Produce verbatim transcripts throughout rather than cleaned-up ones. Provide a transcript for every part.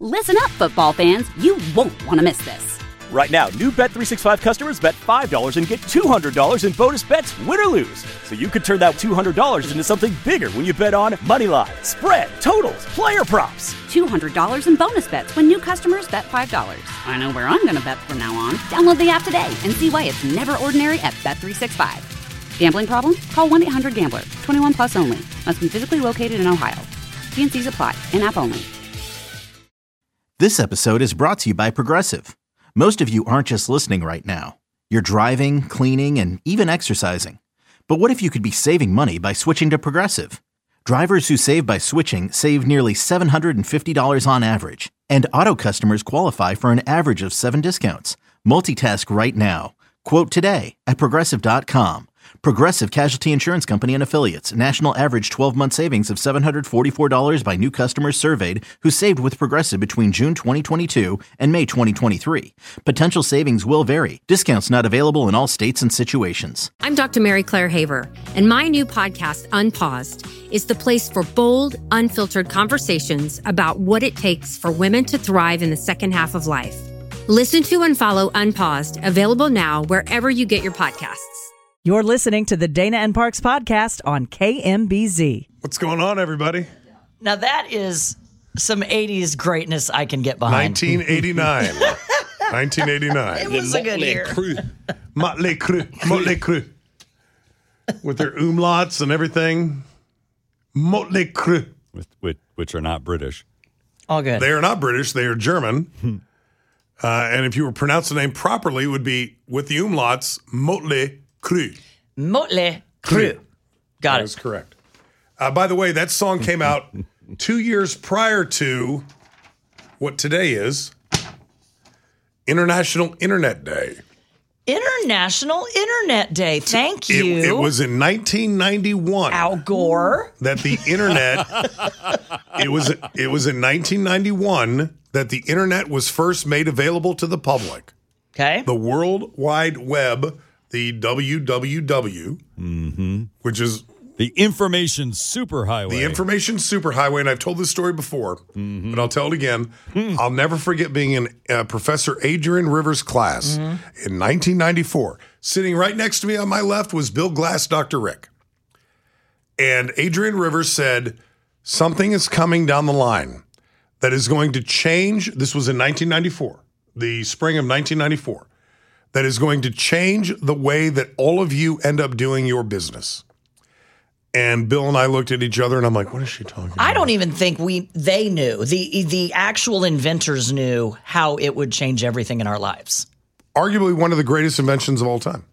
Listen up, football fans. You won't want to miss this. Right now, new Bet three sixty-five customers bet five dollars and get two hundred dollars in bonus bets, win or lose. So you could turn that two hundred dollars into something bigger when you bet on money line, spread, totals, player props. two hundred dollars in bonus bets when new customers bet five dollars. I know where I'm going to bet from now on. Download the app today and see why it's never ordinary at Bet three sixty-five. Gambling problem? Call one eight hundred gambler. twenty-one plus only. Must be physically located in Ohio. T and C's apply. In-app only. This episode is brought to you by Progressive. Most of you aren't just listening right now. You're driving, cleaning, and even exercising. But what if you could be saving money by switching to Progressive? Drivers who save by switching save nearly seven hundred fifty dollars on average. And auto customers qualify for an average of seven discounts. Multitask right now. Quote today at Progressive dot com. Progressive Casualty Insurance Company and Affiliates. National average twelve-month savings of seven hundred forty-four dollars by new customers surveyed who saved with Progressive between June twenty twenty-two and May twenty twenty-three. Potential savings will vary. Discounts not available in all states and situations. I'm Doctor Mary Claire Haver, and my new podcast, Unpaused, is the place for bold, unfiltered conversations about what it takes for women to thrive in the second half of life. Listen to and follow Unpaused, available now wherever you get your podcasts. You're listening to the Dana and Parks podcast on K M B Z. What's going on, everybody? Now that is some eighties greatness I can get behind. nineteen eighty-nine. nineteen eighty-nine. It was a good year. Motley Crue. Motley Crue. With their umlauts and everything. Motley Crue. With, with, which are not British. All good. They are not British. They are German. uh, and if you were pronounced the name properly, it would be, with the umlauts, Motley Crue. Motley Crue. Got that it. That is correct. Uh, by the way, that song came out two years prior to what today is International Internet Day. International Internet Day. Thank you. It, it was in nineteen ninety-one. Al Gore. That the internet. it was. It was in nineteen ninety-one that the internet was first made available to the public. Okay. The World Wide Web. The W W W, mm-hmm. which is the information superhighway. The information superhighway, and I've told this story before, mm-hmm. but I'll tell it again. Mm. I'll never forget being in uh, Professor Adrian Rivers' class mm-hmm. in nineteen ninety-four. Sitting right next to me on my left was Bill Glass, Doctor Rick. And Adrian Rivers said, something is coming down the line that is going to change. This was in nineteen ninety-four, the spring of nineteen ninety-four. That is going to change the way that all of you end up doing your business. And Bill and I looked at each other, and I'm like, what is she talking about? I don't even think we they knew. The, the actual inventors knew how it would change everything in our lives. Arguably one of the greatest inventions of all time.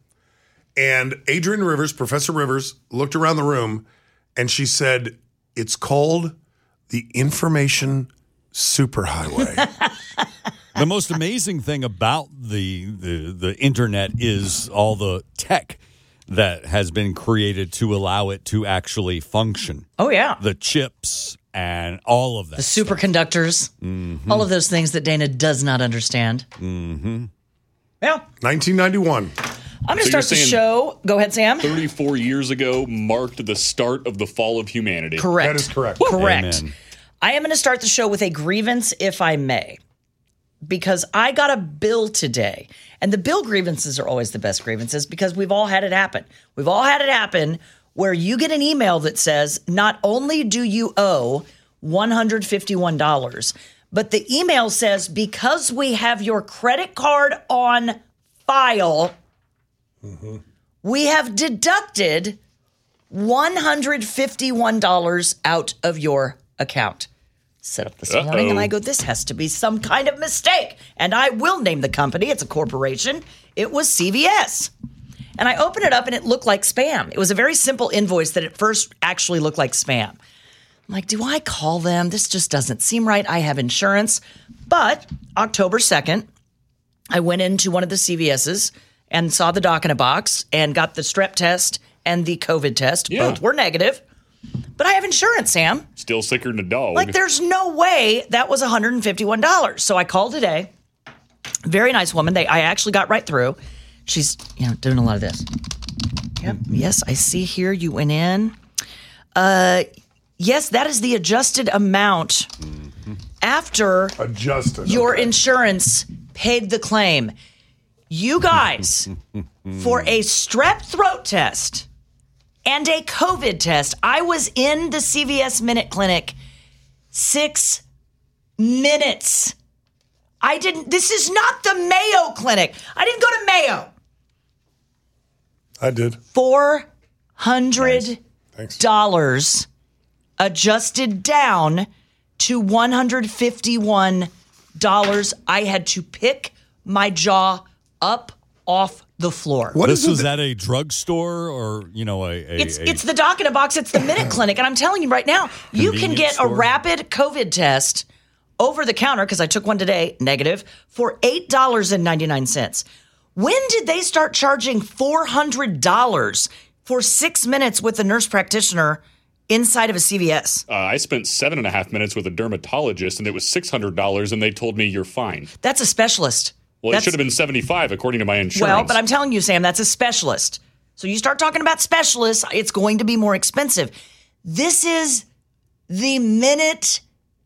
And Adrian Rivers, Professor Rivers, looked around the room, and she said, it's called the Information Superhighway. The most amazing thing about the, the the internet is all the tech that has been created to allow it to actually function. Oh, yeah. The chips and all of that. The superconductors. Mm-hmm. All of those things that Dana does not understand. Mm-hmm. Yeah. nineteen ninety-one. I'm going to so start the show. Go ahead, Sam. thirty-four years ago marked the start of the fall of humanity. Correct. That is correct. Correct. Amen. I am going to start the show with a grievance, if I may. Because I got a bill today, and the bill grievances are always the best grievances because we've all had it happen. We've all had it happen where you get an email that says, not only do you owe one hundred fifty-one dollars, but the email says, because we have your credit card on file, mm-hmm. we have deducted one hundred fifty-one dollars out of your account. Set up this Uh-oh. morning, and I go, this has to be some kind of mistake. And I will name the company. It's a corporation. It was C V S. And I opened it up, and it looked like spam. It was a very simple invoice that at first actually looked like spam. I'm like, do I call them? This just doesn't seem right. I have insurance. But October second, I went into one of the C V S's and saw the doc in a box and got the strep test and the COVID test. Yeah. Both were negative. But I have insurance, Sam. Still sicker than a dog. Like, there's no way that was one hundred fifty-one dollars. So I called today. Very nice woman. They I actually got right through. She's, you know, doing a lot of this. Yep. Yes, I see here you went in. Uh, yes, that is the adjusted amount. Mm-hmm. after Adjusted. your okay. insurance paid the claim. You guys, for a strep throat test and a COVID test, I was in the C V S Minute Clinic six minutes. I didn't, this is not the Mayo Clinic. I didn't go to Mayo. I did. four hundred dollars Thanks. adjusted down to one hundred fifty-one dollars. I had to pick my jaw up off the floor. What this is was it? at a drugstore or, you know, a... a It's a it's the doc in a box. It's the Minute Clinic. And I'm telling you right now, you can Convenience get store. a rapid COVID test over the counter, because I took one today, negative, for eight dollars and ninety-nine cents. When did they start charging four hundred dollars for six minutes with a nurse practitioner inside of a C V S? Uh, I spent seven and a half minutes with a dermatologist, and it was six hundred dollars, and they told me you're fine. That's a specialist. Well, That's- it should have been seventy-five, according to my insurance. Well, but I'm telling you, Sam, that's a specialist. So you start talking about specialists, it's going to be more expensive. This is the Minute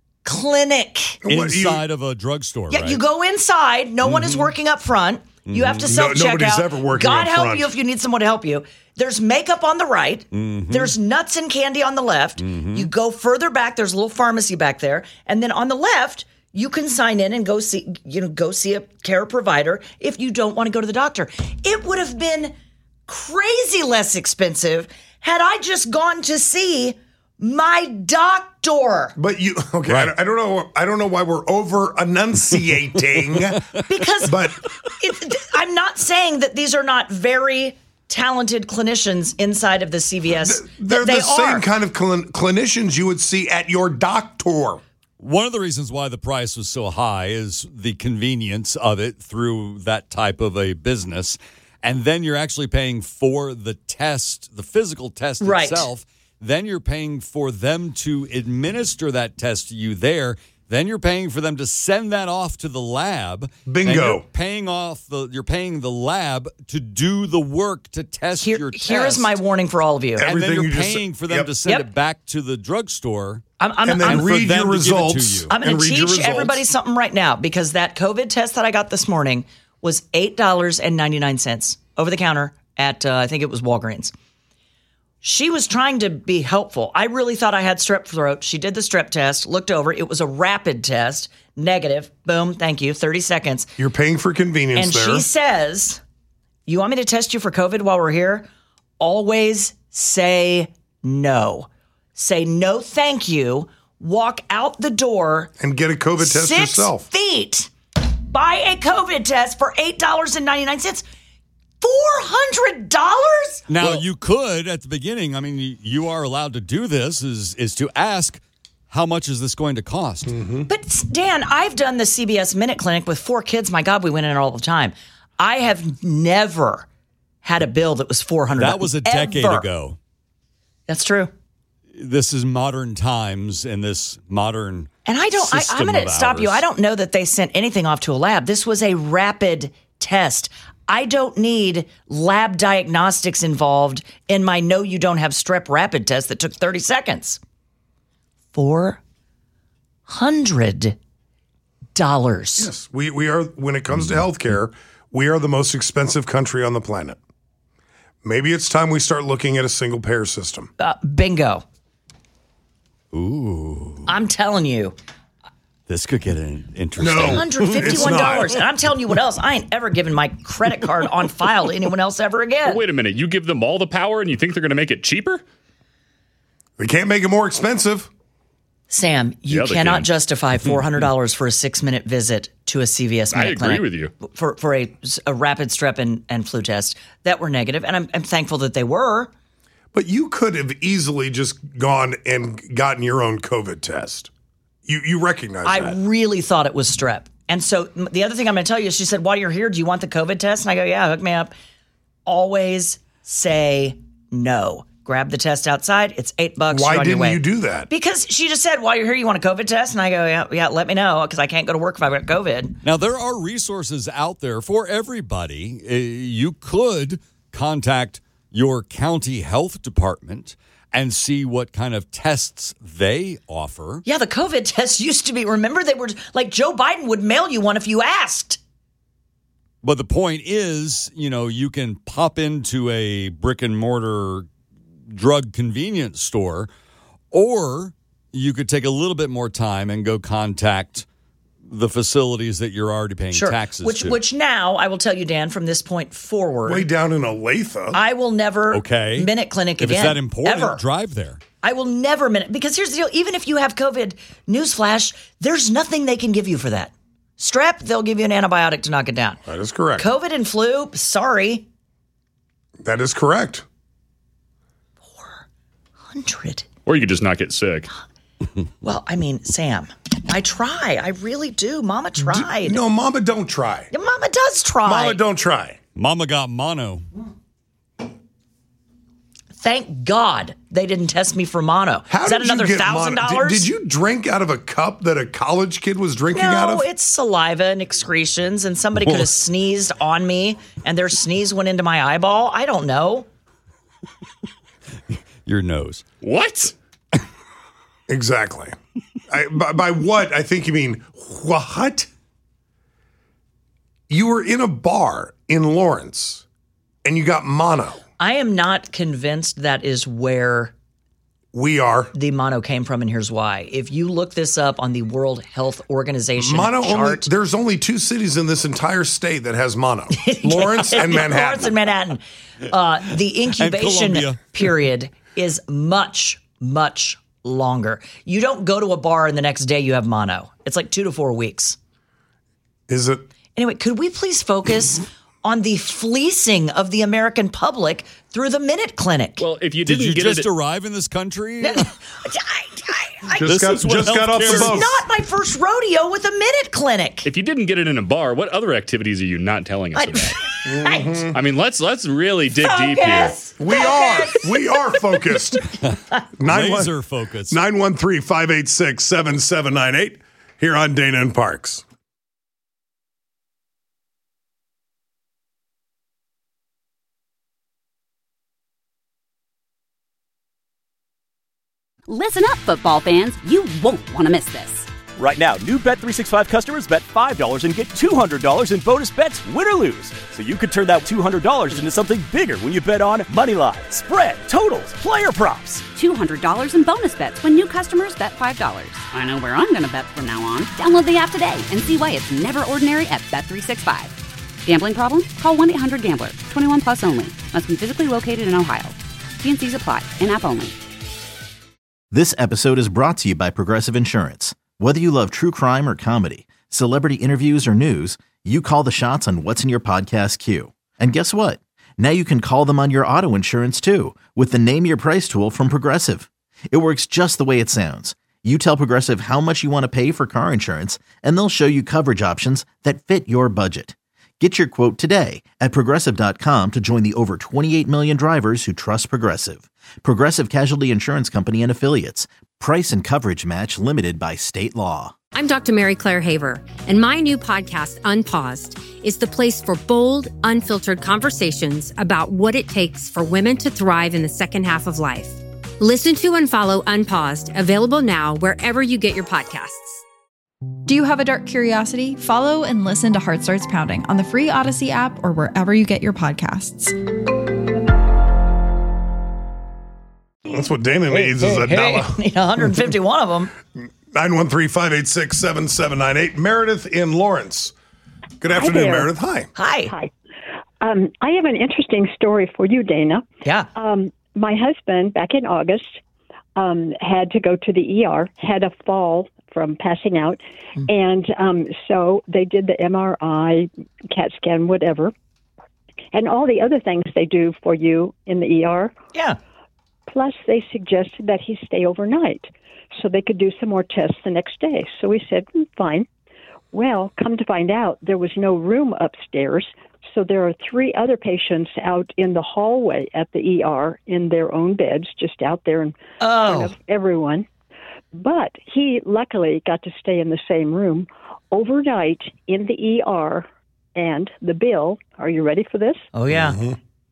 Clinic. What, you- inside of a drugstore, Yeah, right? you go inside. No one is working up front. You have to self check nobody's out. ever working God up help front. you if you need someone to help you. There's makeup on the right. There's nuts and candy on the left. You go further back. There's a little pharmacy back there, and then on the left, you can sign in and go see. You know, go see a care provider if you don't want to go to the doctor. It would have been crazy less expensive had I just gone to see my doctor. But you okay? Right. I, I don't know. I don't know why we're over enunciating. Because But- it, I'm not saying that these are not very talented clinicians inside of the C V S. They're they the same are. kind of clin- clinicians you would see at your doctor. One of the reasons why the price was so high is the convenience of it through that type of a business. And then you're actually paying for the test, the physical test Right. itself. Then you're paying for them to administer that test to you there. Then you're paying for them to send that off to the lab. Bingo. And you're paying off the you're paying the lab to do the work to test Here, your test. here is my warning for all of you. and then Everything you're you just paying said. for them Yep. to send Yep. it back to the drugstore. I'm, I'm, And then I'm, for read them your to give it to results. you. I'm going and to read your teach results. everybody something right now, because that COVID test that I got this morning was eight dollars and ninety-nine cents over the counter at, uh, I think it was Walgreens. She was trying to be helpful. I really thought I had strep throat. She did the strep test, looked over. It was a rapid test, negative. Boom, thank you, thirty seconds. You're paying for convenience And there. she says, you want me to test you for COVID while we're here? Always say no. Say no, thank you. Walk out the door and get a COVID test six yourself. feet. Buy a COVID test for eight dollars and ninety-nine cents. four hundred dollars? Now you could at the beginning. I mean, you- you are allowed to do this. Is is to ask, how much is this going to cost? But Dan, I've done the C B S Minute Clinic with four kids. My God, we went in there all the time. I have never had a bill that was four hundred dollars. That was a decade Ever. ago. That's true. This is modern times in this modern. And I don't, I, I'm system going to of stop you. ours. I don't know that they sent anything off to a lab. This was a rapid test. I don't need lab diagnostics involved in my no, you don't have strep rapid test that took thirty seconds. four hundred dollars. Yes, we, we are, when it comes to healthcare, we are the most expensive country on the planet. Maybe it's time we start looking at a single payer system. Uh, bingo. Ooh, I'm telling you. this could get an interesting. No. one hundred fifty-one dollars. And I'm telling you what else. I ain't ever giving my credit card on file to anyone else ever again. Wait a minute. You give them all the power and you think they're going to make it cheaper? They can't make it more expensive. Sam, you Yeah, they cannot can. justify four hundred dollars for a six-minute visit to a C V S I Minute agree Clinic with you. for for a, a rapid strep and, and flu test that were negative, and I'm, I'm thankful that they were. But you could have easily just gone and gotten your own COVID test. You you recognize I that. really thought it was strep. And so m- the other thing I'm going to tell you is she said, while you're here, do you want the COVID test? And I go, yeah, hook me up. Always say no. Grab the test outside. It's eight bucks. Why you're on your didn't way. you do that? Because she just said, while you're here, you want a COVID test? And I go, yeah, yeah, let me know, because I can't go to work if I've got COVID. Now, there are resources out there for everybody. Uh, You could contact your county health department and see what kind of tests they offer. Yeah, the COVID tests used to be, remember, they were like Joe Biden would mail you one if you asked. But the point is, you know, you can pop into a brick and mortar drug convenience store, or you could take a little bit more time and go contact the facilities that you're already paying Sure. taxes which, to. Which now, I will tell you, Dan, from this point forward, Way down in Olathe. I will never Okay. minute clinic if again. it's that important, ever. drive there. I will never minute, because here's the deal, even if you have COVID, newsflash, there's nothing they can give you for that. Strep, they'll give you an antibiotic to knock it down. That is correct. COVID and flu, sorry. That is correct. four hundred. Or you could just not get sick. Well, I mean, Sam, I try. I really do. Mama tried. No, Mama, don't try. Yeah, Mama does try. Mama, don't try. Mama got mono. Thank God they didn't test me for mono. How Is that did you another get thousand mono? Did, dollars? did you drink out of a cup that a college kid was drinking out No, of? it's saliva and excretions, and somebody could have sneezed on me, and their sneeze went into my eyeball. I don't know. Your nose. What? Exactly. I, by, by what, I think you mean what? You were in a bar in Lawrence, and you got mono. I am not convinced that is where We are. the mono came from, and here's why. If you look this up on the World Health Organization Mono only, chart, there's only two cities in this entire state that has mono. Lawrence and Manhattan. Lawrence and Manhattan. Uh, the incubation Columbia. period is much, much longer. You don't go to a bar and the next day you have mono. It's like two to four weeks. Is it? Anyway, could we please focus on the fleecing of the American public through the Minute Clinic? Well, if you Did didn't you get just it, arrive in this country? I, I, I, Just This got, is what just got off healthcare the is. boat. not my first rodeo with a Minute Clinic. if you didn't get it in a bar, what other activities are you not telling us I, about? Right. I mean, let's let's really dig deep here. Focus. We are. We are focused. Laser focus. nine one three, five eight six, seven seven nine eight here on Dana and Parks. Listen up, football fans. You won't want to miss this. Right now, new Bet three sixty-five customers bet five dollars and get two hundred dollars in bonus bets, win or lose. So you could turn that two hundred dollars into something bigger when you bet on Moneyline, spread, totals, player props. two hundred dollars in bonus bets when new customers bet five dollars. I know where I'm going to bet from now on. Download the app today and see why it's never ordinary at Bet three sixty-five. Gambling problem? Call one eight hundred gambler. twenty-one plus only. Must be physically located in Ohio. T and C's apply. In-app only. This episode is brought to you by Progressive Insurance. Whether you love true crime or comedy, celebrity interviews or news, you call the shots on what's in your podcast queue. And guess what? Now you can call them on your auto insurance too with the Name Your Price tool from Progressive. It works just the way it sounds. You tell Progressive how much you want to pay for car insurance, and they'll show you coverage options that fit your budget. Get your quote today at Progressive dot com to join the over twenty-eight million drivers who trust Progressive. Progressive Casualty Insurance Company and Affiliates. Price and coverage match limited by state law. I'm Doctor Mary Claire Haver, and my new podcast, Unpaused, is the place for bold, unfiltered conversations about what it takes for women to thrive in the second half of life. Listen to and follow Unpaused, available now wherever you get your podcasts. Do you have a dark curiosity? Follow and listen to Heart Starts Pounding on the free Odyssey app or wherever you get your podcasts. That's what Dana needs is a dollar. Need one hundred fifty-one of them. nine one three, five eight six, seven seven nine eight. Meredith in Lawrence. Good afternoon, there. Meredith. Hi. Hi. Hi. Um, I have an interesting story for you, Dana. Yeah. Um, my husband, back in August, um, had to go to the E R, had a fall from passing out. Mm. And um, so they did the M R I, CAT scan, whatever, and all the other things they do for you in the E R. Yeah. Plus, they suggested that he stay overnight so they could do some more tests the next day. So we said, mm, fine. Well, come to find out, there was no room upstairs. So there are three other patients out in the hallway at the E R in their own beds, just out there in Oh. front of everyone. But he luckily got to stay in the same room overnight in the E R. And the bill, are you ready for this? Oh, yeah. Mm-hmm.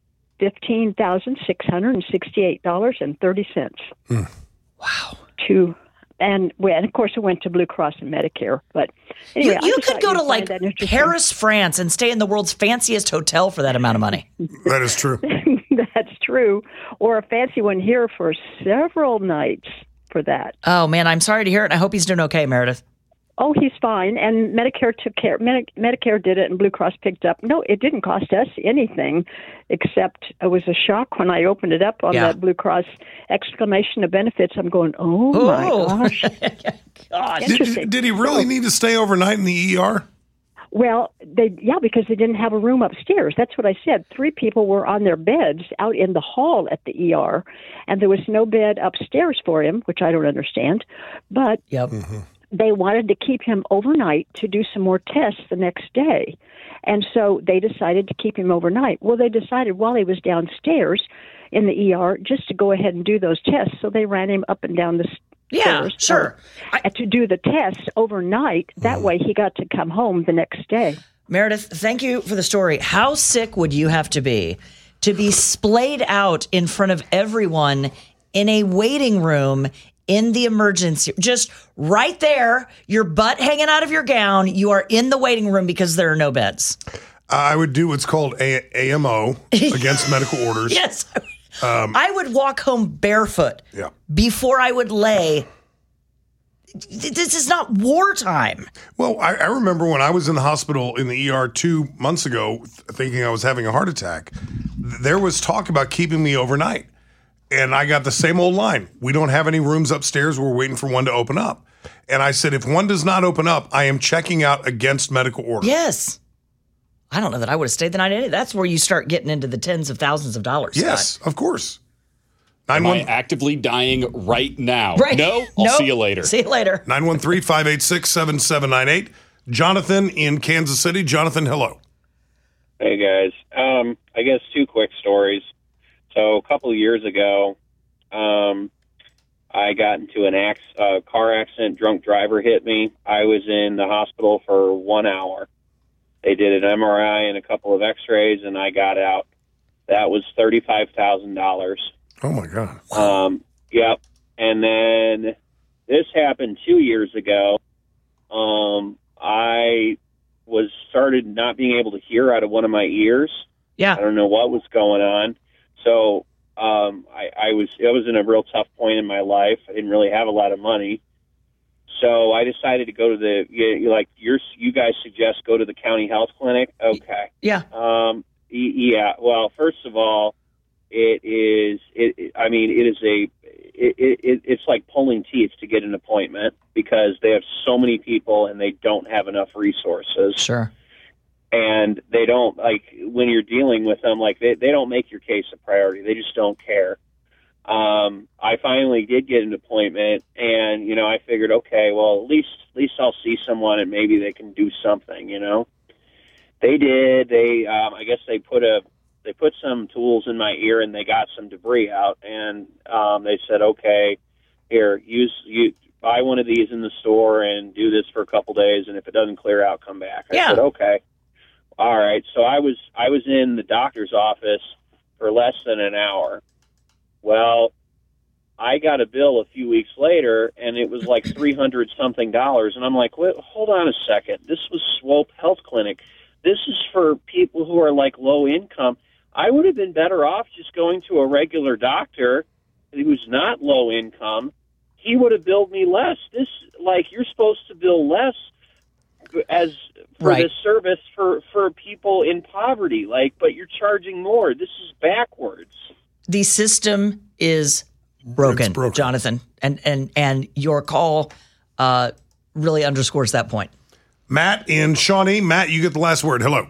fifteen thousand six hundred sixty-eight dollars and thirty cents. Mm. Wow. To and, well, and of course it went to Blue Cross and Medicare. But anyway, you, you I just could thought go you'd to like find that interesting. Paris, France, and stay in the world's fanciest hotel for that amount of money. That is true. That's true. Or a fancy one here for several nights for that. Oh man, I'm sorry to hear it. I hope he's doing okay, Meredith. Oh, he's fine. And Medicare took care. Medi- Medicare did it, and Blue Cross picked up. No, it didn't cost us anything, except it was a shock when I opened it up on Yeah. that Blue Cross exclamation of benefits. I'm going, oh, Oh. my gosh. God. Did, Interesting. did he really need to stay overnight in the E R? Well, they yeah, because they didn't have a room upstairs. That's what I said. Three people were on their beds out in the hall at the E R, and there was no bed upstairs for him, which I don't understand. But Yep. they wanted to keep him overnight to do some more tests the next day. And so they decided to keep him overnight. Well, they decided while he was downstairs in the E R just to go ahead and do those tests. So they ran him up and down the Yeah, stairs. sure. uh, to do the tests overnight. That way he got to come home the next day. Meredith, thank you for the story. How sick would you have to be to be splayed out in front of everyone in a waiting room in the emergency, just right there, your butt hanging out of your gown. You are in the waiting room because there are no beds. I would do what's called a- AMO, against medical orders. Yes. Um, I would walk home barefoot yeah. before I would lay. This is not wartime. Well, I, I remember when I was in the hospital in the E R two months ago, th- thinking I was having a heart attack, there was talk about keeping me overnight. And I got the same old line. We don't have any rooms upstairs. We're waiting for one to open up. And I said, if one does not open up, I am checking out against medical order. Yes. I don't know that I would have stayed the night in it. That's where you start getting into the tens of thousands of dollars. Yes, Scott. of course. Am Nine I one actively dying right now? Right. No? I'll Nope. see you later. See you later. nine one three, five eight six, seven seven nine eight. Jonathan in Kansas City. Jonathan, hello. Hey, guys. Um, I guess two quick stories. So a couple of years ago, um, I got into an ac- uh, car accident. Drunk driver hit me. I was in the hospital for one hour. They did an M R I and a couple of x-rays, and I got out. That was thirty-five thousand dollars. Oh, my God. Um, yep. And then this happened two years ago. Um, I was started not being able to hear out of one of my ears. Yeah. I don't know what was going on. So um, I, I was I was in a real tough point in my life. I didn't really have a lot of money. So I decided to go to the, you, like you're, you guys suggest go to the county health clinic. Okay. Yeah. Um, y- yeah. Well, first of all, it is, it, it, I mean, it is a, it, it, it's like pulling teeth to get an appointment because they have so many people and they don't have enough resources. Sure. And they don't, like, when you're dealing with them, like, they, they don't make your case a priority. They just don't care. Um, I finally did get an appointment, and, you know, I figured, okay, well, at least, at least I'll see someone and maybe they can do something, you know? They did. They, um, I guess they put a, they put some tools in my ear and they got some debris out, and, um, they said, okay, here, use, you, buy one of these in the store and do this for a couple days, and if it doesn't clear out, come back. I Yeah. said, okay. All right. So I was, I was in the doctor's office for less than an hour. Well, I got a bill a few weeks later, and it was like three hundred something dollars. And I'm like, wait, hold on a second. This was Swope Health Clinic. This is for people who are like low income. I would have been better off just going to a regular doctor who's not low income. He would have billed me less. This, like, you're supposed to bill less as for Right. this service for, for people in poverty. Like, but you're charging more. This is backwards. The system is broken, It's broken. Jonathan, and and and your call uh, really underscores that point. Matt in Shawnee. Matt, you get the last word. Hello.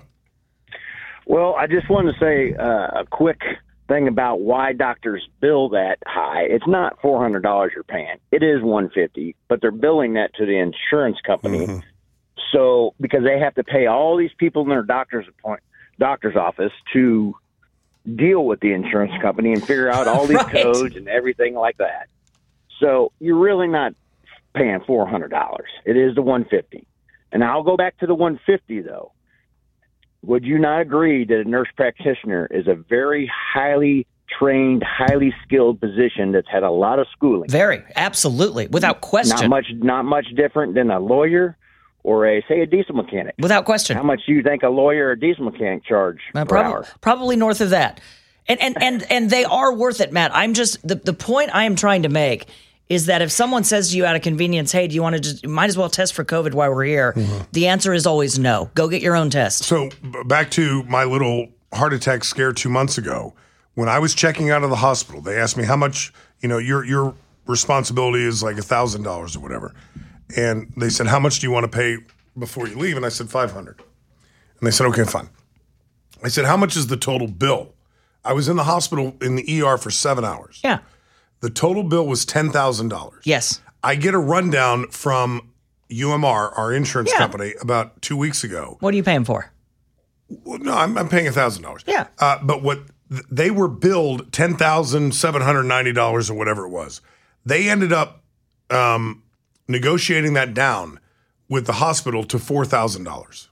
Well, I just wanted to say uh, a quick thing about why doctors bill that high. It's not four hundred dollars you're paying. It is one hundred fifty dollars, but they're billing that to the insurance company. Mm-hmm. So because they have to pay all these people in their doctor's appoint, doctor's office to deal with the insurance company and figure out all these Right. codes and everything like that. So you're really not paying four hundred dollars. It is the one hundred fifty dollars. And I'll go back to the one hundred fifty dollars, though. would you not agree that a nurse practitioner is a very highly trained, highly skilled position that's had a lot of schooling? Very, absolutely, without question. Not much, not much different than a lawyer or a, say, a diesel mechanic. Without question. How much do you think a lawyer or a diesel mechanic charge uh, per prob- hour? Probably north of that. And and and and they are worth it, Matt. I'm just the, the point I am trying to make is that if someone says to you out of convenience, hey, do you want to just, you might as well test for COVID while we're here? Mm-hmm. The answer is always no. Go get your own test. So b- back to my little heart attack scare two months ago, when I was checking out of the hospital, they asked me how much, you know, your your responsibility is like a thousand dollars or whatever. And they said, how much do you want to pay before you leave? And I said, five hundred. And they said, okay, fine. I said, how much is the total bill? I was in the hospital in the E R for seven hours. Yeah. The total bill was ten thousand dollars. Yes. I get a rundown from U M R, our insurance yeah. company, about two weeks ago. What are you paying for? Well, no, I'm, I'm paying one thousand dollars. Yeah. Uh, but what th- they were billed ten thousand seven hundred ninety dollars or whatever it was. They ended up um, negotiating that down with the hospital to four thousand dollars.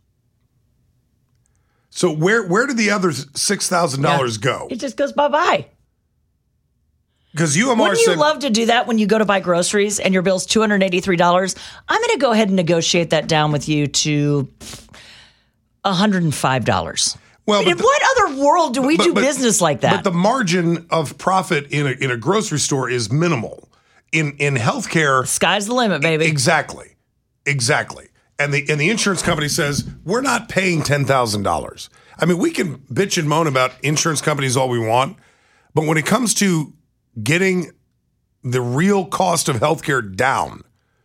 So where where did the other six thousand dollars yeah. go? It just goes bye-bye. Because U M R Wouldn't said, you love to do that when you go to buy groceries and your bill's two hundred eighty-three dollars? I'm going to go ahead and negotiate that down with you to one hundred five dollars. Well, in the, what other world do we but, do but, business like that? But the margin of profit in a, in a grocery store is minimal. In in healthcare, sky's the limit, baby. Exactly, exactly. And the and the insurance company says we're not paying ten thousand dollars. I mean, we can bitch and moan about insurance companies all we want, but when it comes to getting the real cost of healthcare down,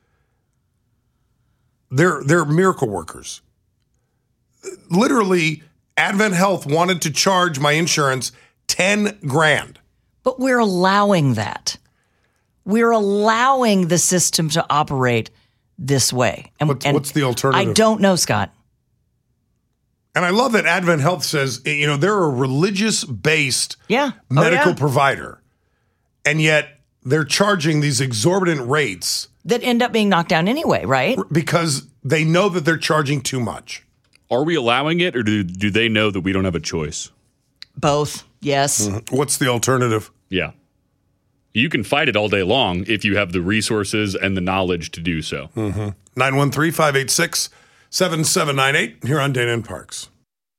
they're they're miracle workers. Literally, Advent Health wanted to charge my insurance ten grand. But we're allowing that. We're allowing the system to operate this way. And, what's, and what's the alternative? I don't know, Scott. And I love that Advent Health says, you know, they're a religious-based yeah. medical oh, yeah. provider. And yet they're charging these exorbitant rates. That end up being knocked down anyway, right? Because they know that they're charging too much. Are we allowing it, or do, do they know that we don't have a choice? Both, yes. Mm-hmm. What's the alternative? Yeah. You can fight it all day long if you have the resources and the knowledge to do so. Mm-hmm. nine one three, five eight six, seven seven nine eight here on Dana and Parks.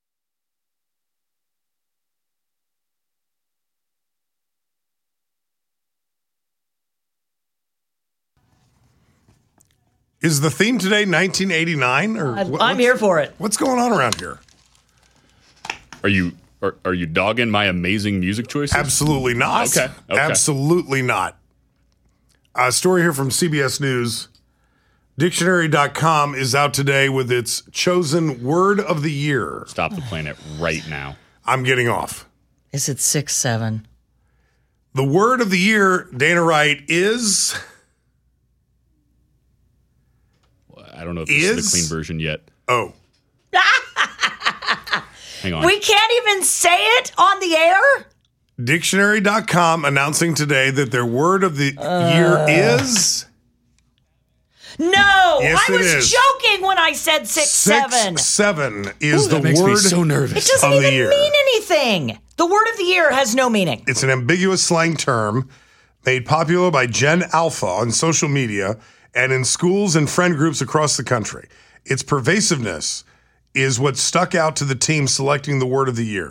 Is the theme today nineteen eighty-nine? Or I'm what, here for it. What's going on around here? Are you are, are you dogging my amazing music choices? Absolutely not. Okay. okay. Absolutely not. A story here from C B S News. Dictionary dot com is out today with its chosen word of the year. Stop the planet right now. I'm getting off. Is it six, seven? The word of the year, Dana Wright, is... I don't know if this is, is the clean version yet. Oh. Hang on. We can't even say it on the air? Dictionary dot com announcing today that their word of the uh, year is... No, yes, I was is. joking when I said six, six seven. seven is Ooh, the that makes word me so nervous. It doesn't of even the year. mean anything. The word of the year has no meaning. It's an ambiguous slang term made popular by Gen Alpha on social media and in schools and friend groups across the country. Its pervasiveness is what stuck out to the team selecting the word of the year.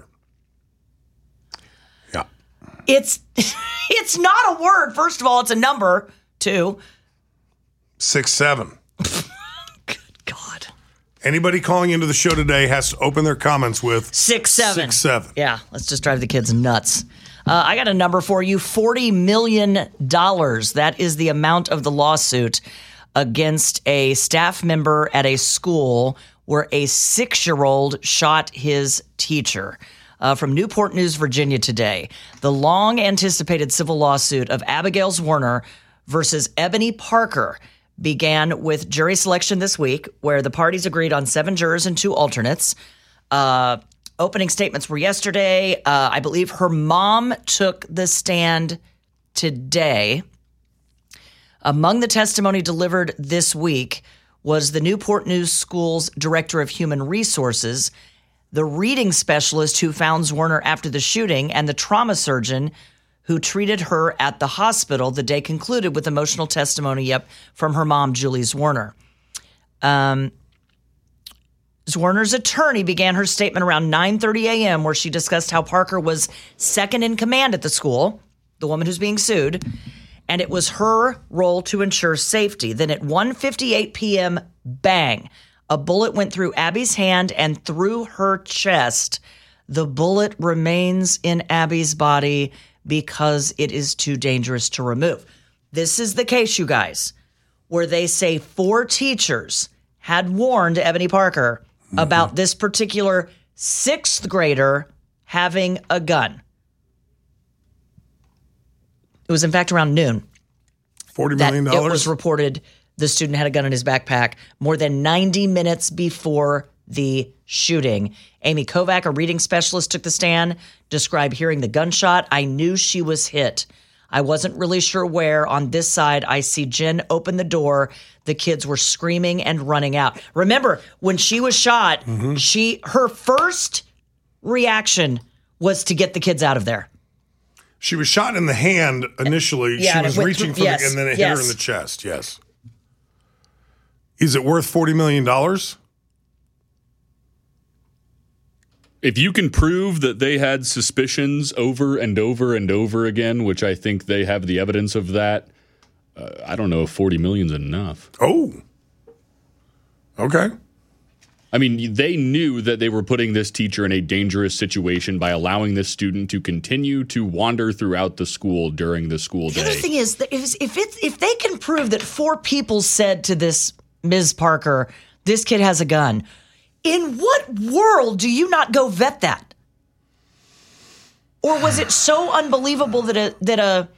Yeah. It's it's not a word. First of all, it's a number. Two. Six, seven. Good God. Anybody calling into the show today has to open their comments with six, seven. Six, seven. Yeah, let's just drive the kids nuts. Uh, I got a number for you, forty million dollars. That is the amount of the lawsuit against a staff member at a school where a six-year-old shot his teacher. Uh, from Newport News, Virginia today, the long-anticipated civil lawsuit of Abigail Zwerner versus Ebony Parker began with jury selection this week, where the parties agreed on seven jurors and two alternates. Uh, opening statements were yesterday. Uh, I believe her mom took the stand today. Among the testimony delivered this week was the Newport News School's Director of Human Resources. the reading specialist who found Zwerner after the shooting, and the trauma surgeon who treated her at the hospital. The day concluded with emotional testimony, yep, from her mom, Julie Zwerner. Um, Zwerner's attorney began her statement around nine thirty a.m. where she discussed how Parker was second in command at the school, the woman who's being sued, and it was her role to ensure safety. Then at one fifty-eight p.m., bang, a bullet went through Abby's hand and through her chest. The bullet remains in Abby's body because it is too dangerous to remove. This is the case, you guys, where they say four teachers had warned Ebony Parker mm-hmm. about this particular sixth grader having a gun. It was, in fact, around noon. forty million dollars? That it was reported the student had a gun in his backpack more than ninety minutes before the shooting. Amy Kovac, a reading specialist, took the stand, described hearing the gunshot. I knew she was hit. I wasn't really sure where. On this side, I see Jen open the door. The kids were screaming and running out. Remember, when she was shot, mm-hmm. she her first reaction was to get the kids out of there. She was shot in the hand initially. Yeah, she was reaching through, for yes, the, and then it yes. hit her in the chest. Yes. Is it worth forty million dollars? If you can prove that they had suspicions over and over and over again, which I think they have the evidence of that, uh, I don't know if forty million is enough. Oh. Okay. I mean, they knew that they were putting this teacher in a dangerous situation by allowing this student to continue to wander throughout the school during the school day. The other thing is, that if if, it's, if they can prove that four people said to this Miz Parker, this kid has a gun, in what world do you not go vet that? Or was it so unbelievable that a that a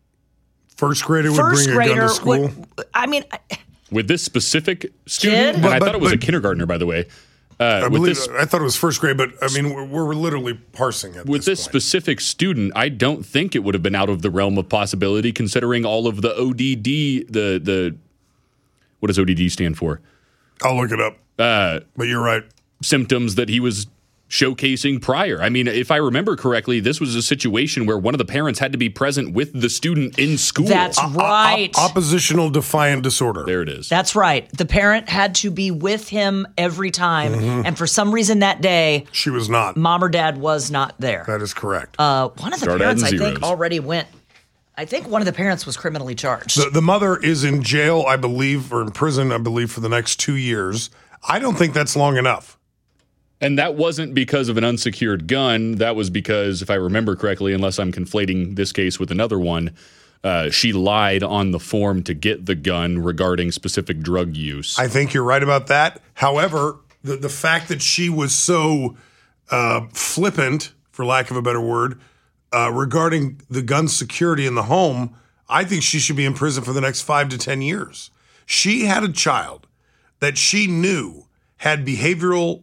first grader would first bring grader a gun to school? Would, I mean, with this specific student, Kid? and But- I but- thought it was but- a kindergartner, by the way. Uh, I with believe this, I thought it was first grade, but I mean, we're, we're literally parsing it. with this, this point. specific student, I don't think it would have been out of the realm of possibility, considering all of the O D D, the the what does O D D stand for? I'll look it up. Uh, but you're right. Symptoms that he was showcasing prior. I mean, if I remember correctly, this was a situation where one of the parents had to be present with the student in school. That's O- right. op- oppositional defiant disorder. There it is. That's right. The parent had to be with him every time. Mhm. And for some reason that day, She was not. mom or dad was not there. That is correct. Uh, one of the Start parents, I adding think, zeros. already went. I think one of the parents was criminally charged. The, the mother is in jail, I believe, or in prison, I believe, for the next two years. I don't think that's long enough. And that wasn't because of an unsecured gun. That was because, if I remember correctly, unless I'm conflating this case with another one, uh, she lied on the form to get the gun regarding specific drug use. I think you're right about that. However, the, the fact that she was so uh, flippant, for lack of a better word, uh, regarding the gun security in the home, I think she should be in prison for the next five to ten years. She had a child that she knew had behavioral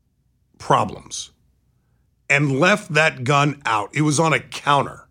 problems and left that gun out. It was on a counter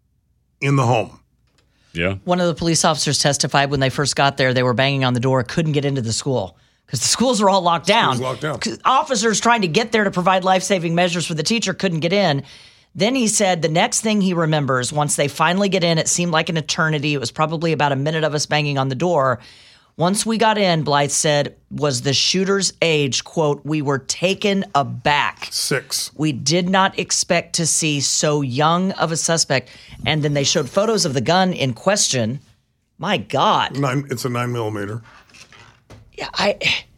in the home. Yeah. One of the police officers testified when they first got there, they were banging on the door, couldn't get into the school because the schools were all locked down. Schools locked down. 'Cause officers trying to get there to provide life-saving measures for the teacher couldn't get in. Then he said the next thing he remembers, once they finally get in, it seemed like an eternity. It was probably about a minute of us banging on the door. Once we got in, Blythe said, was the shooter's age, quote, we were taken aback. Six. We did not expect to see so young of a suspect. And then they showed photos of the gun in question. My God. Nine, it's a nine millimeter. Yeah, I,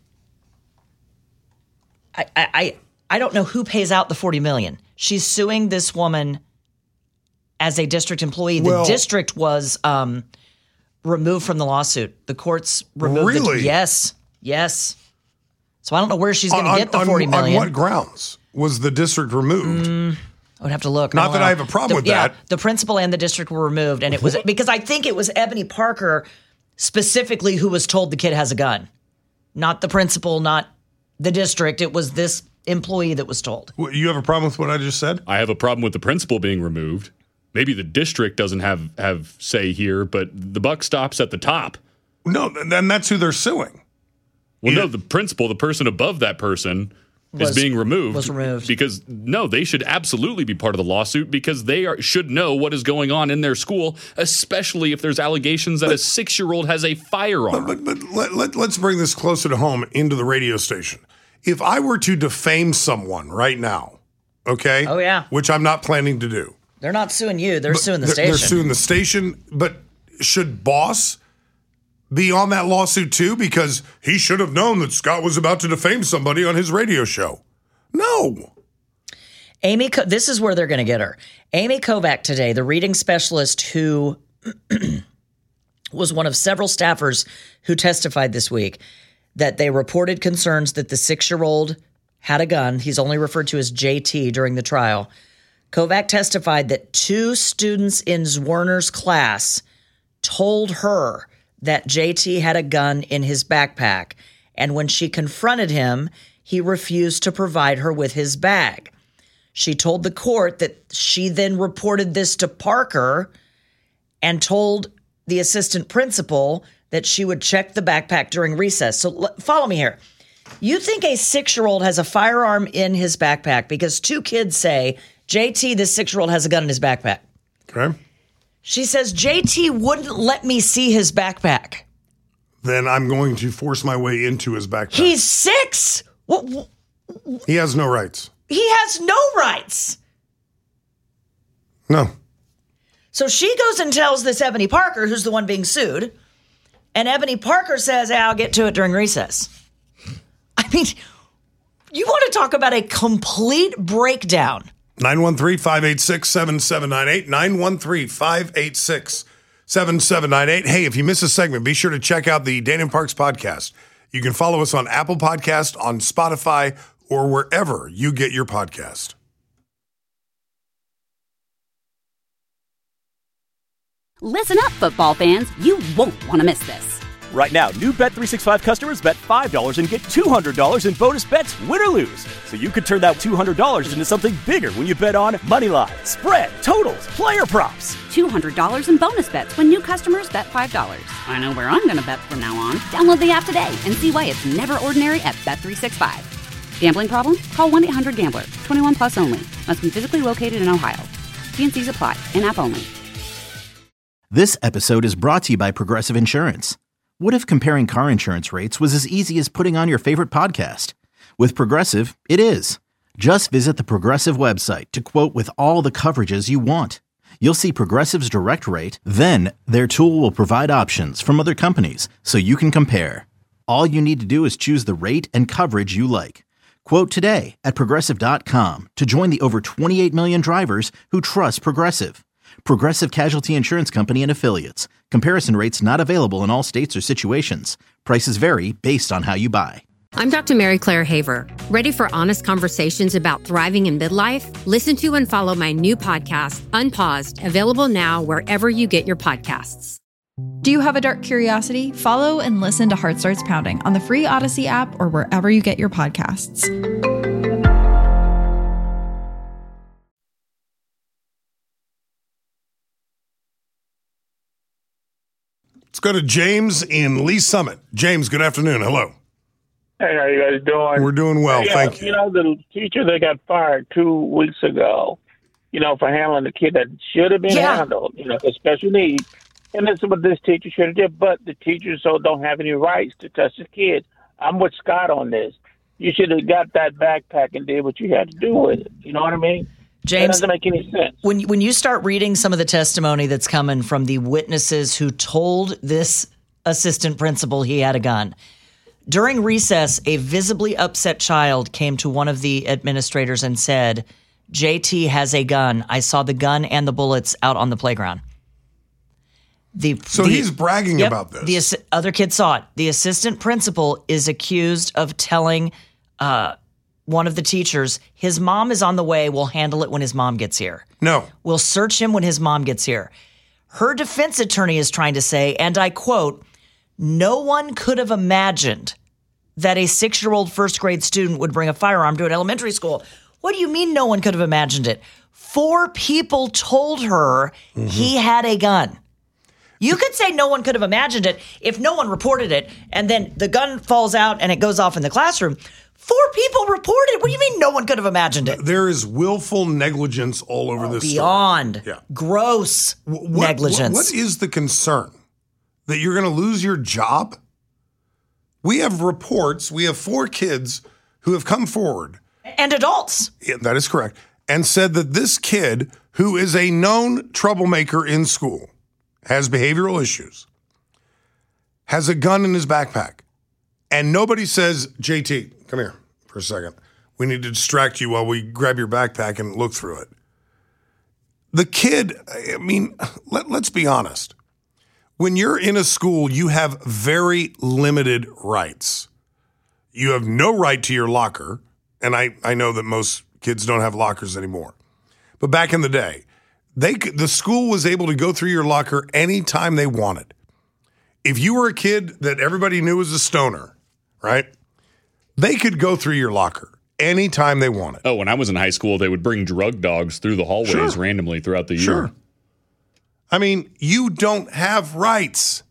I, I, I don't know who pays out the forty million dollars. She's suing this woman as a district employee. The Well- district was um, removed from the lawsuit. The courts removed Really? the Yes, yes. So I don't know where she's going to On- get the on- forty million On what grounds was the district removed? Mm, I would have to look. Not No, that no. I have a problem The- with yeah, that. the principal and the district were removed, and it was because I think it was Ebony Parker specifically who was told the kid has a gun, not the principal, not the district. It was this employee that was told. What, you have a problem with what I just said? I have a problem with the principal being removed. Maybe the district doesn't have, have say here, but the buck stops at the top. No, then that's who they're suing. Well, no, the principal, the person above that person, was, is being removed. Was removed. Because, no, they should absolutely be part of the lawsuit because they are, should know what is going on in their school, especially if there's allegations that but, a six-year-old has a firearm. But, but, but let, let, let's bring this closer to home into the radio station. If I were to defame someone right now, okay? Oh, yeah. Which I'm not planning to do. They're not suing you. They're but suing the they're, station. They're suing the station. But should Boss be on that lawsuit too? Because he should have known that Scott was about to defame somebody on his radio show. No. Amy, this is where they're going to get her. Amy Kovac today, the reading specialist who was one of several staffers who testified this week, that they reported concerns that the six-year-old had a gun. He's only referred to as J T during the trial. Kovac testified that two students in Zwerner's class told her that J T had a gun in his backpack, and when she confronted him, he refused to provide her with his bag. She told the court that she then reported this to Parker and told the assistant principal that she would check the backpack during recess. So l- follow me here. You think a six-year-old has a firearm in his backpack because two kids say, J T, this six-year-old has a gun in his backpack. Okay. She says, J T wouldn't let me see his backpack. Then I'm going to force my way into his backpack. He's six. What? He has no rights. He has no rights. No. So she goes and tells this Ebony Parker, who's the one being sued, and Ebony Parker says, hey, I'll get to it during recess. I mean, you want to talk about a complete breakdown. nine one three, five eight six, seven seven nine eight, nine one three, five eight six, seven seven nine eight. Hey, if you miss a segment, be sure to check out the Dana and Parks podcast. You can follow us on Apple Podcast, on Spotify, or wherever you get your podcast. Listen up, football fans. You won't want to miss this. Right now, new Bet three sixty-five customers bet five dollars and get two hundred dollars in bonus bets, win or lose. So you could turn that two hundred dollars into something bigger when you bet on money line, spread, totals, player props. two hundred dollars in bonus bets when new customers bet five dollars. I know where I'm going to bet from now on. Download the app today and see why it's never ordinary at Bet three sixty-five. Gambling problem? Call one eight hundred gambler. twenty-one plus only. Must be physically located in Ohio. T and C's apply. In-app only. This episode is brought to you by Progressive Insurance. What if comparing car insurance rates was as easy as putting on your favorite podcast? With Progressive, it is. Just visit the Progressive website to quote with all the coverages you want. You'll see Progressive's direct rate, then their tool will provide options from other companies so you can compare. All you need to do is choose the rate and coverage you like. Quote today at Progressive dot com to join the over twenty-eight million drivers who trust Progressive. Progressive Casualty Insurance Company and Affiliates. Comparison rates not available in all states or situations. Prices vary based on how you buy. I'm Doctor Mary Claire Haver. Ready for honest conversations about thriving in midlife? Listen to and follow my new podcast, Unpaused, available now wherever you get your podcasts. Do you have a dark curiosity? Follow and listen to Heart Starts Pounding on the free Odyssey app or wherever you get your podcasts. Let's go to James in Lee Summit. James, good afternoon. Hello. Hey, how you guys doing? We're doing well, yeah, thank you. You know, the teacher that got fired two weeks ago, you know, for handling the kid that should have been Yeah. handled, you know, for special needs. And that's what this teacher should have did. But the teacher so don't have any rights to touch the kid. I'm with Scott on this. You should have got that backpack and did what you had to do with it. You know what I mean? James, that doesn't make any sense. When when you start reading some of the testimony that's coming from the witnesses who told this assistant principal he had a gun, during recess, a visibly upset child came to one of the administrators and said, J T has a gun. I saw the gun and the bullets out on the playground. The, so the, he's bragging yep, about this. The ass- other kid saw it. The assistant principal is accused of telling uh, one of the teachers, his mom is on the way. We'll handle it when his mom gets here. No. We'll search him when his mom gets here. Her defense attorney is trying to say, and I quote, no one could have imagined that a six-year-old first grade student would bring a firearm to an elementary school. What do you mean no one could have imagined it? Four people told her mm-hmm. he had a gun. You could say no one could have imagined it if no one reported it and then the gun falls out and it goes off in the classroom. Four people reported. What do you mean no one could have imagined it? There is willful negligence all over oh, this beyond story. Yeah. gross what, negligence. What, what is the concern? That you're going to lose your job? We have reports. We have four kids who have come forward. And adults. Yeah, that is correct. And said that this kid, who is a known troublemaker in school, has behavioral issues, has a gun in his backpack. And nobody says, J T, come here for a second. We need to distract you while we grab your backpack and look through it. The kid, I mean, let, let's be honest. When you're in a school, you have very limited rights. You have no right to your locker. And I, I know that most kids don't have lockers anymore. But back in the day, they the school was able to go through your locker anytime they wanted. If you were a kid that everybody knew was a stoner, right? They could go through your locker anytime they wanted. Oh, when I was in high school, they would bring drug dogs through the hallways sure. randomly throughout the year. Sure. I mean, you don't have rights.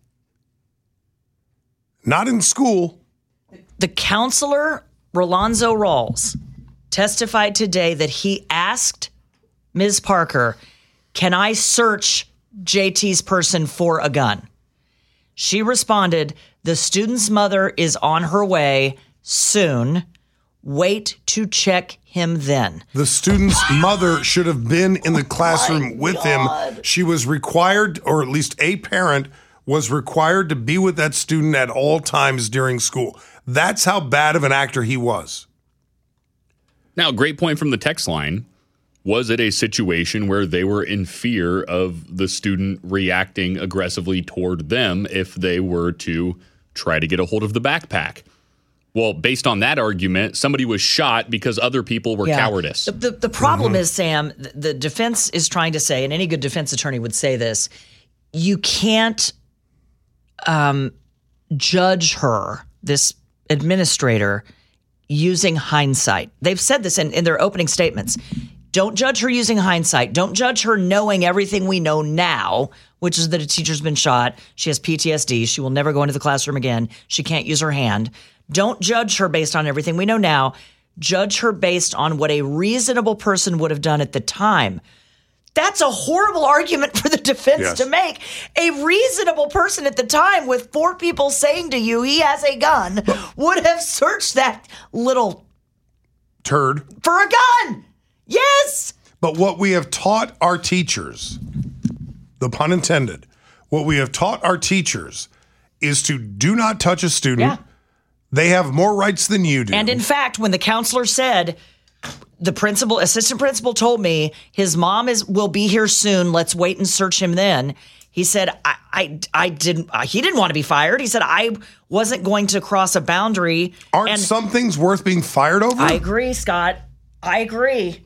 Not in school. The counselor, Rolonzo Rawls, testified today that he asked Miz Parker, can I search J T's person for a gun? She responded, the student's mother is on her way soon. Wait to check him then. The student's mother should have been in the classroom with God. him. She was required, or at least a parent was required to be with that student at all times during school. That's how bad of an actor he was. Now, great point from the text line. Was it a situation where they were in fear of the student reacting aggressively toward them if they were to try to get a hold of the backpack? Well, based on that argument, somebody was shot because other people were yeah. cowardice. The, the, the problem mm-hmm. is, Sam, the, the defense is trying to say, and any good defense attorney would say this, you can't um, judge her, this administrator, using hindsight. They've said this in, in their opening statements. Don't judge her using hindsight. Don't judge her knowing everything we know now, which is that a teacher's been shot. She has P T S D. She will never go into the classroom again. She can't use her hand. Don't judge her based on everything we know now. Judge her based on what a reasonable person would have done at the time. That's a horrible argument for the defense yes. to make. A reasonable person at the time with four people saying to you he has a gun would have searched that little turd for a gun. Yes. But what we have taught our teachers, the pun intended, what we have taught our teachers is to do not touch a student. Yeah. They have more rights than you do. And in fact, when the counselor said, the principal, assistant principal told me his mom is will be here soon. Let's wait and search him then. He said, I, I, I didn't, uh, he didn't want to be fired. He said, I wasn't going to cross a boundary. Aren't and some things worth being fired over? I agree, Scott. I agree.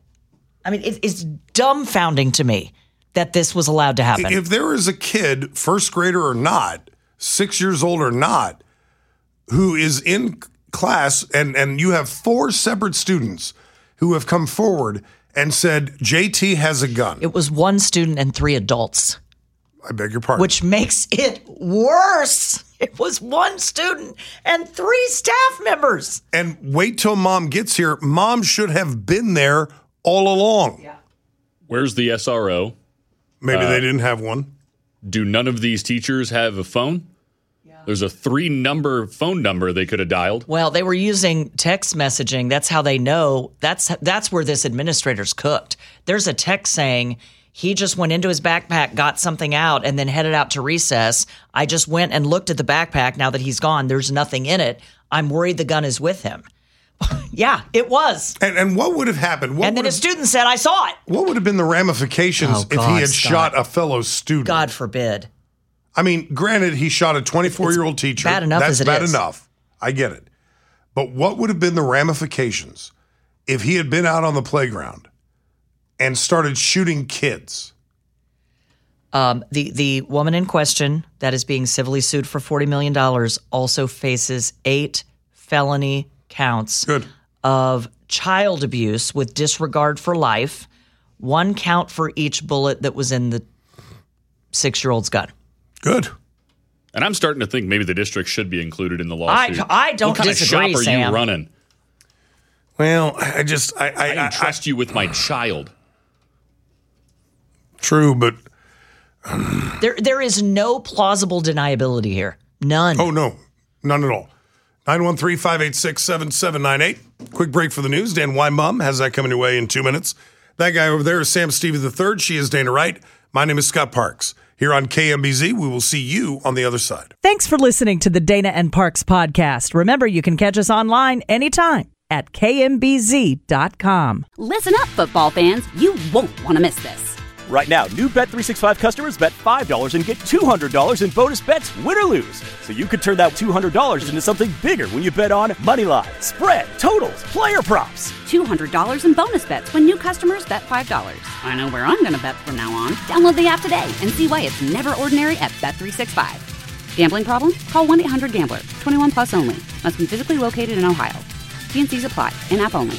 I mean, it, it's dumbfounding to me that this was allowed to happen. If there is a kid, first grader or not, six years old or not, who is in class and, and you have four separate students who have come forward and said, J T has a gun. It was one student and three adults. I beg your pardon. Which makes it worse. It was one student and three staff members. And wait till mom gets here. Mom should have been there all along. Yeah. Where's the S R O? Maybe uh, they didn't have one. Do none of these teachers have a phone? There's a three-number phone number they could have dialed. Well, they were using text messaging. That's how they know. That's that's where this administrator's cooked. There's a text saying he just went into his backpack, got something out, and then headed out to recess. I just went and looked at the backpack. Now that he's gone, there's nothing in it. I'm worried the gun is with him. Yeah, it was. And, and what would have happened? What and then a student said, I saw it. What would have been the ramifications oh, if God, he had Scott. shot a fellow student? God forbid. I mean, granted, he shot a twenty-four-year-old teacher. Bad enough That's as it bad is. enough. I get it. But what would have been the ramifications if he had been out on the playground and started shooting kids? Um, the, the woman in question that is being civilly sued for forty million dollars also faces eight felony counts Good. of child abuse with disregard for life, one count for each bullet that was in the six-year-old's gun. Good. And I'm starting to think maybe the district should be included in the lawsuit. I, I don't what kind disagree, of shop are Sam. you running? Well, I just I I, I entrust I, you with my child. True, but there there is no plausible deniability here. None. Oh no, none at all. nine one three, five eight six, seven seven nine eight. Quick break for the news. Dan Why Mom has that coming your way in two minutes. That guy over there is Sam Stevie the third. She is Dana Wright. My name is Scott Parks. Here on K M B Z, we will see you on the other side. Thanks for listening to the Dana and Parks podcast. Remember, you can catch us online anytime at K M B Z dot com. Listen up, football fans. You won't want to miss this. Right now, new Bet three sixty-five customers bet five dollars and get two hundred dollars in bonus bets, win or lose. So you could turn that two hundred dollars into something bigger when you bet on money line, spread, totals, player props. two hundred dollars in bonus bets when new customers bet five dollars. I know where I'm going to bet from now on. Download the app today and see why it's never ordinary at Bet three sixty-five. Gambling problem? Call one eight hundred gambler. twenty-one plus only. Must be physically located in Ohio. T and C's apply. In-app only.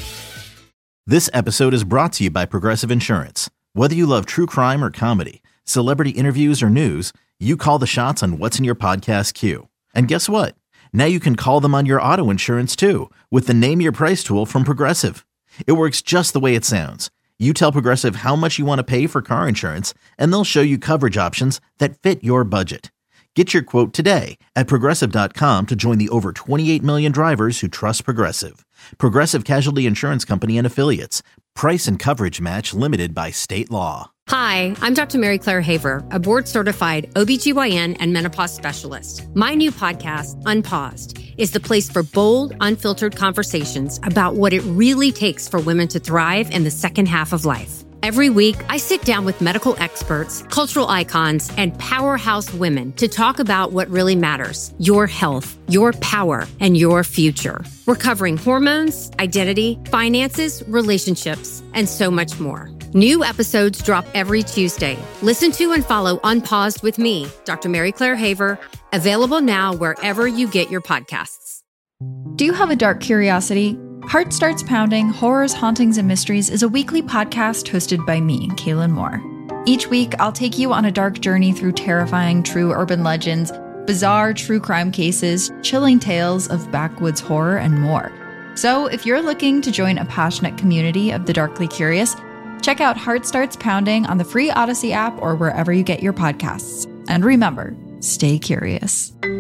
This episode is brought to you by Progressive Insurance. Whether you love true crime or comedy, celebrity interviews or news, you call the shots on what's in your podcast queue. And guess what? Now you can call them on your auto insurance too with the Name Your Price tool from Progressive. It works just the way it sounds. You tell Progressive how much you want to pay for car insurance, and they'll show you coverage options that fit your budget. Get your quote today at Progressive dot com to join the over twenty-eight million drivers who trust Progressive. Progressive Casualty Insurance Company and Affiliates. Price and coverage match limited by state law. Hi, I'm Doctor Mary Claire Haver, a board-certified O B G Y N and menopause specialist. My new podcast, Unpaused, is the place for bold, unfiltered conversations about what it really takes for women to thrive in the second half of life. Every week, I sit down with medical experts, cultural icons, and powerhouse women to talk about what really matters: your health, your power, and your future. We're covering hormones, identity, finances, relationships, and so much more. New episodes drop every Tuesday. Listen to and follow Unpaused with me, Doctor Mary Claire Haver, available now wherever you get your podcasts. Do you have a dark curiosity? Heart Starts Pounding, Horrors, Hauntings, and Mysteries is a weekly podcast hosted by me, Kaylin Moore. Each week, I'll take you on a dark journey through terrifying true urban legends, bizarre true crime cases, chilling tales of backwoods horror, and more. So if you're looking to join a passionate community of the darkly curious, check out Heart Starts Pounding on the free Odyssey app or wherever you get your podcasts. And remember, stay curious.